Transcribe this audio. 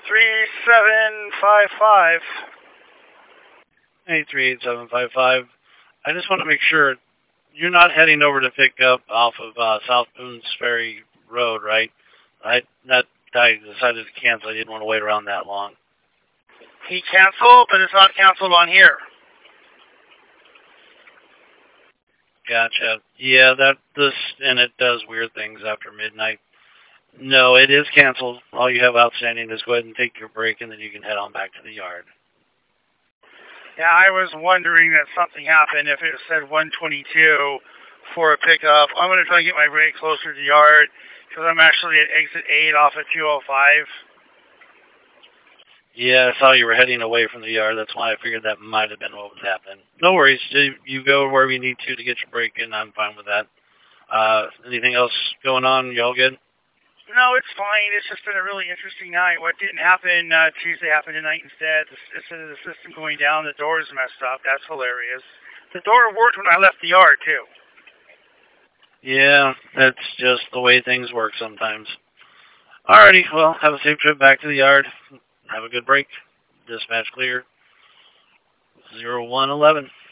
3755. Hey, 38755. I just want to make sure you're not heading over to pick up off of South Boones Ferry Road, right? I decided to cancel. I didn't want to wait around that long. He canceled, but it's not canceled on here. Gotcha. Yeah, and it does weird things after midnight. No, it is canceled. All you have outstanding is go ahead and take your break, and then you can head on back to the yard. Yeah, I was wondering that something happened if it said 122 for a pickup. I'm going to try to get my break closer to the yard because I'm actually at exit 8 off at 205. Yeah, I saw you were heading away from the yard. That's why I figured that might have been what was happening. No worries. You go wherever you need to get your break in. I'm fine with that. Anything else going on? You all good? No, it's fine. It's just been a really interesting night. What didn't happen Tuesday happened tonight instead. Instead of the system going down, the door's messed up. That's hilarious. The door worked when I left the yard, too. Yeah, that's just the way things work sometimes. Alrighty, well, have a safe trip back to the yard. Have a good break. Dispatch clear. 0111.